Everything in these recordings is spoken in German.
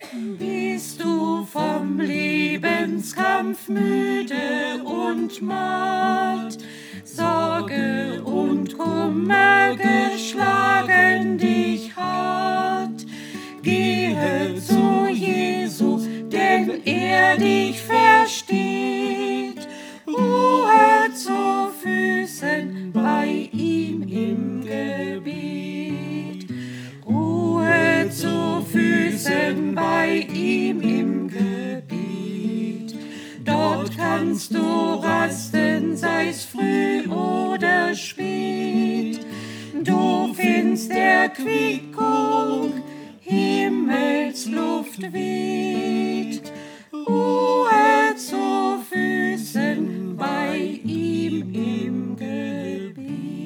Bist du vom Lebenskampf müde und matt, Sorge und Kummer geschlagen dich hat? Gehe zu Jesus, denn er dich versteht. Ruhe zu Füßen bei ihm im Gebet. Ruhe zu Füßen bei ihm im Gebet. Dort kannst du rasten, sei's früh oder spät. Du findest Erquickung, Himmelsluft weht. Ruhe zu Füßen bei ihm im Gebet.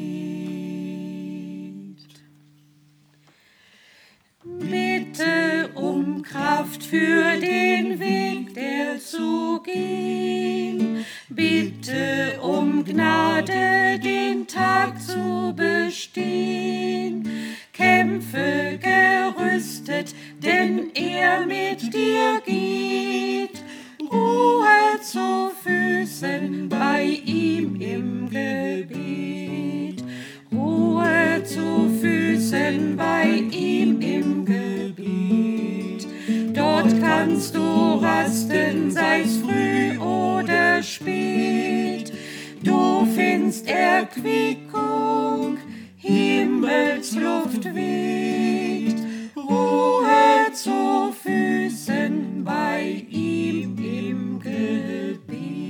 Bitte um Kraft für den Weg, der zu gehen. Bitte um Gnade, den Tag zu bestehen. Kämpfe gerüstet, denn er mit dir geht. Ruhe zu Füßen bei ihm im Gebet. Ruhe zu Füßen bei ihm im Gebet. Dort kannst du rasten, sei's früh oder spät. Du findest Erquickung, Himmelsluft weht. Ruhe zu Füßen bei ihm im Gebet.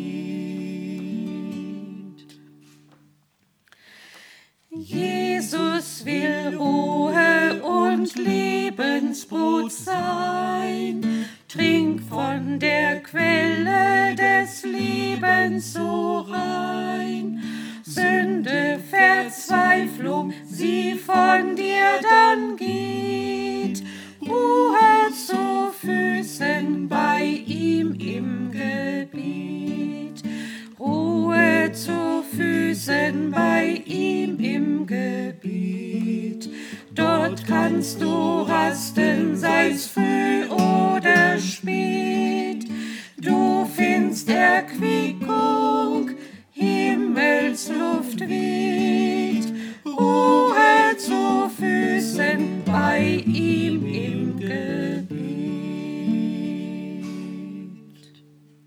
Jesus will Ruhe und Lebensbrot sein. Trink von der Quelle des Lebens so rein. Sünde, Verzweiflung, sie von dir dann geht. Ruhe zu Füßen bei ihm im Gebet. Ruhe zu Füßen bei ihm im Gebet. Dort kannst du rasten, sei's früh